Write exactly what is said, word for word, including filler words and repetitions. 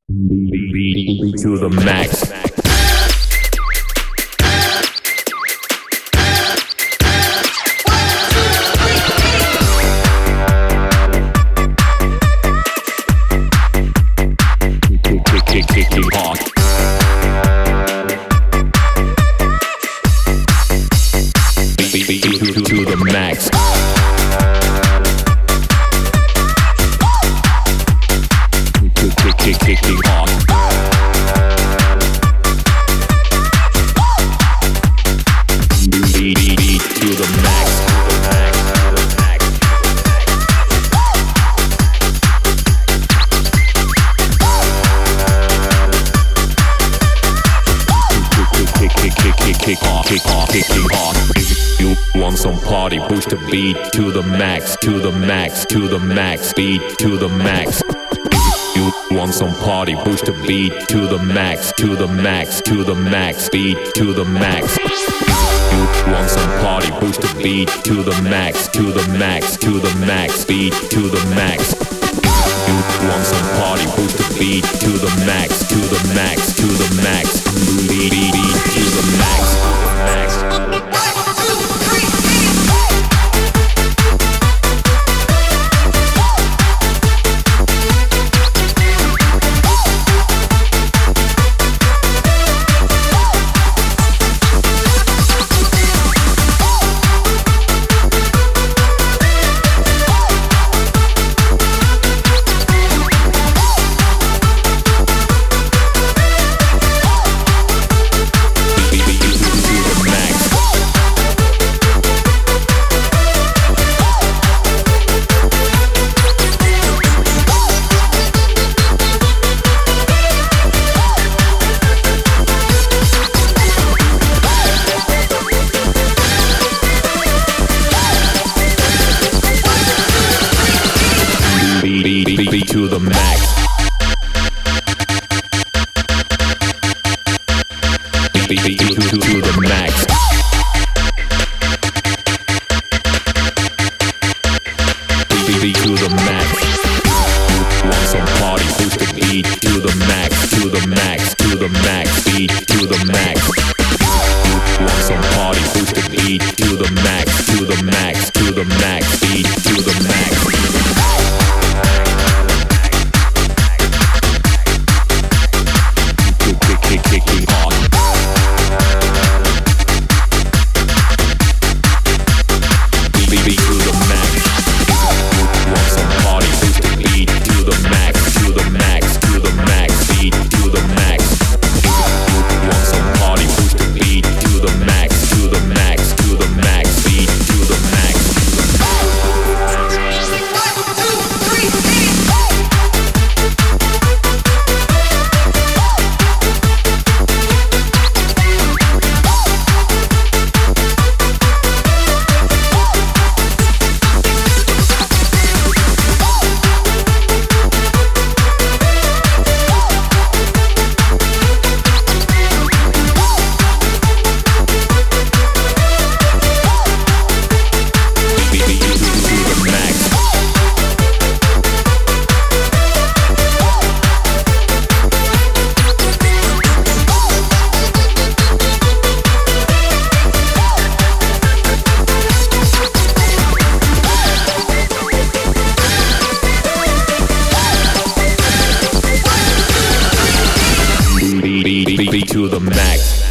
Beat to the max. Kick, kick, kick, hard. Beat, beat, to, to, to the max. Kick, kick, kick, kick, kick, hard. Beat, beat, beat to the max. Kick off, kick off, kick off. If you want some party, push the beat to the max, to the max, to the max, beat to the max. If you want some party, push the beat to the max, to the max, to the max, beat to the max. If you want some party, push the beat to the max, to the max, to the max, beat to the max. If you want some party, push the beat to the max, to the max, to the max, beat, beat, beat to the max. Beat to the max. Beat, beat, beat to, to, to the max. Beat, beat, beat to the max. Want some party? Push the beat to the max, to the max, to the max, beat to the max. Want some party? Push the beat to the max, to the max, to the max, beat to the max. Kicking hard. Beat, beat, beat to the max. Want some party? Push the beat to the max, to the max, to the max, beat to the max. Want some party? Push the beat to the max, to the max, to the max, beat to the max. One, two, three, eight. Beat to the max.